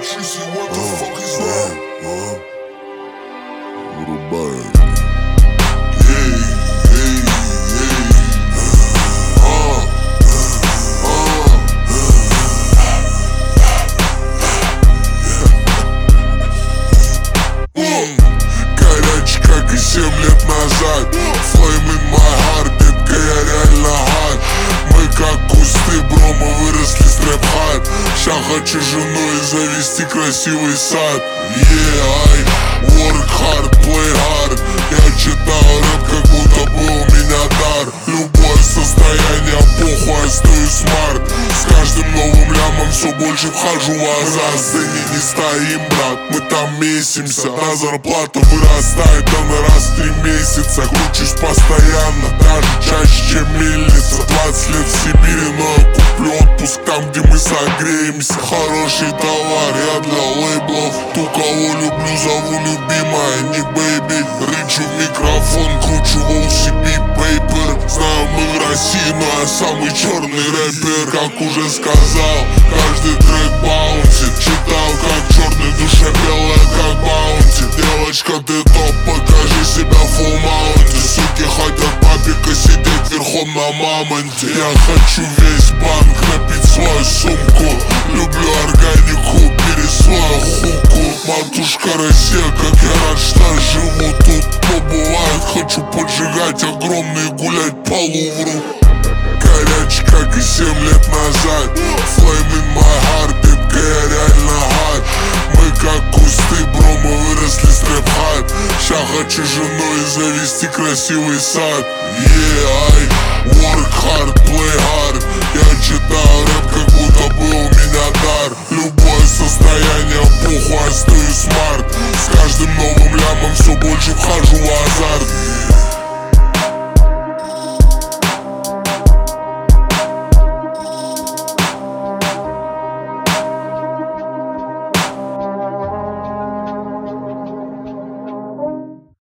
electricity, what the fuck is that? Вырубаем. Горячий, как и 7 лет назад. Flame in my heart, детка, я реально hard. Мы как кусты, бро, мы выросли с рэп-хард. Ща хочу жену и завести красивый сад. Yeah, I work hard, play hard. Я читал рэп, как будто был у меня дар. Любое состояние, похуй, я стою смарт. С каждым новым лямом все больше вхожу в азарт. В сцене не стоим, брат, мы там месимся. На зарплату вырастает она раз в 3 месяца. Кручусь постоянно, даже чаще, чем мельница. 20 лет в Сибири, но я куплю отпуск там, где мы согреемся. Хороший товар, я для лейблов. Ту, кого люблю, зову любимая, не бэйби. Рычу в микрофон, кручу в OCB Paper. Знаю, мы в России, но я самый черный рэпер. Как уже сказал, каждый трек баунтит. Читал, как черной душе белая, как баунти. Девочка, ты топ, покажи себя в full маунте. Суки хотят папика сидеть верхом на мамонте. Я хочу весь банк напить свою сумку. Люблю органику, бери свою хуку. Матушка Россия, как я рад, что живу тут. Побывает, хочу поджигать огромные, гулять по Лувру. Горячий, как и 7 лет назад. Flame in my heart, детка, я реально hard. Мы как кусты, бро, мы выросли с рэп-хард. Ща хочу жену и завести красивый сад. Yeah, I work hard, play hard. Я читал рэп, как будто был у меня дар. Любое состояние, похуй, я стою смарт. С каждым новым лямом все больше вхожу